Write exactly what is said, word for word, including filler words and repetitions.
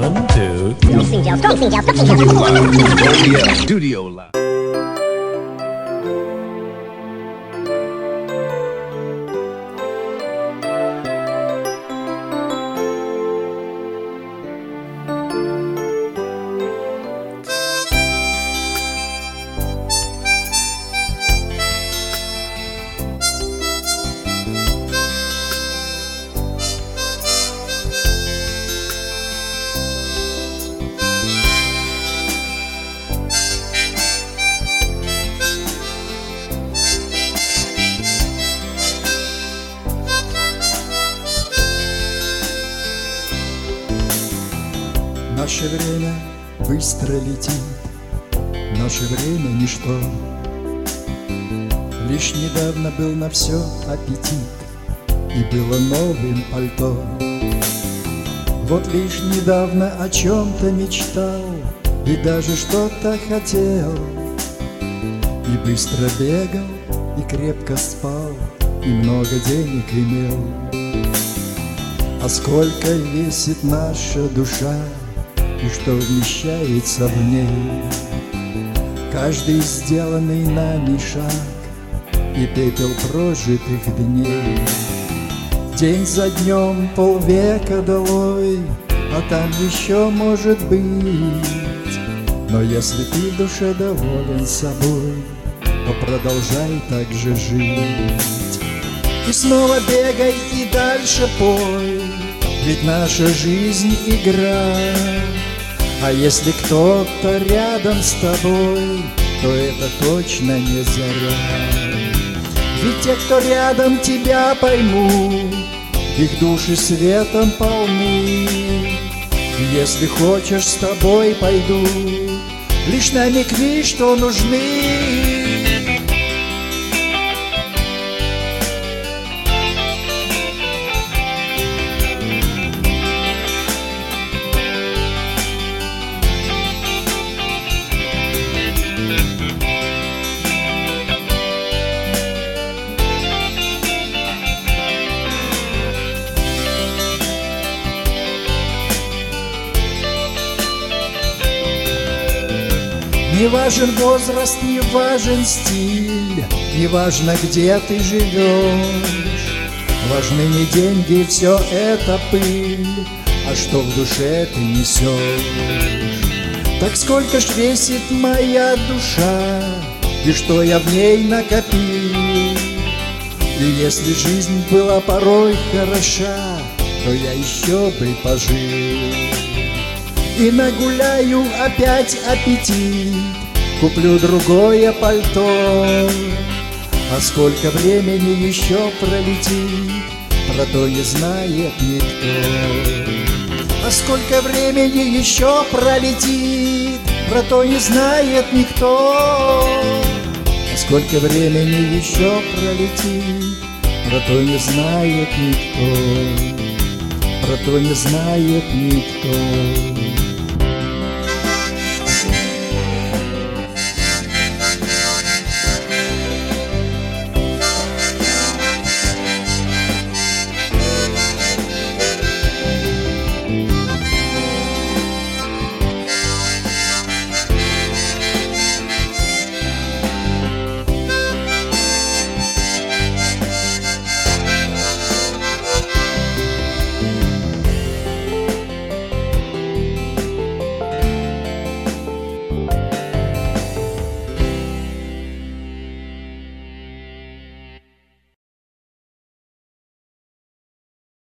One, two. Mixing gel, strong mixing gel, stop mixing gel. Studio, studio loud. Наше время быстро летит, наше время ничто. Лишь недавно был на все аппетит, и было новым пальто. Вот лишь недавно о чем-то мечтал, и даже что-то хотел, и быстро бегал, и крепко спал, и много денег имел. А сколько весит наша душа, и что вмещается в ней? Каждый сделанный нами шаг и пепел прожитых дней. День за днем, полвека долой, а там еще может быть. Но если ты в душе доволен собой, то продолжай так же жить. И снова бегай и дальше пой, ведь наша жизнь игра. А если кто-то рядом с тобой, то это точно не заря. Ведь те, кто рядом тебя поймут, их души светом полны. Если хочешь, с тобой пойду, лишь намекни, что нужны. Не важен возраст, не важен стиль, не важно, где ты живешь. Важны не деньги, все это пыль, а что в душе ты несешь. Так сколько ж весит моя душа, и что я в ней накопил? И если жизнь была порой хороша, то я еще бы пожил. И нагуляю опять аппетит, куплю другое пальто. А сколько времени еще пролетит, про то не знает никто. А сколько времени еще пролетит, про то не знает никто. А сколько времени еще пролетит, про то не знает никто. Про то не знает никто.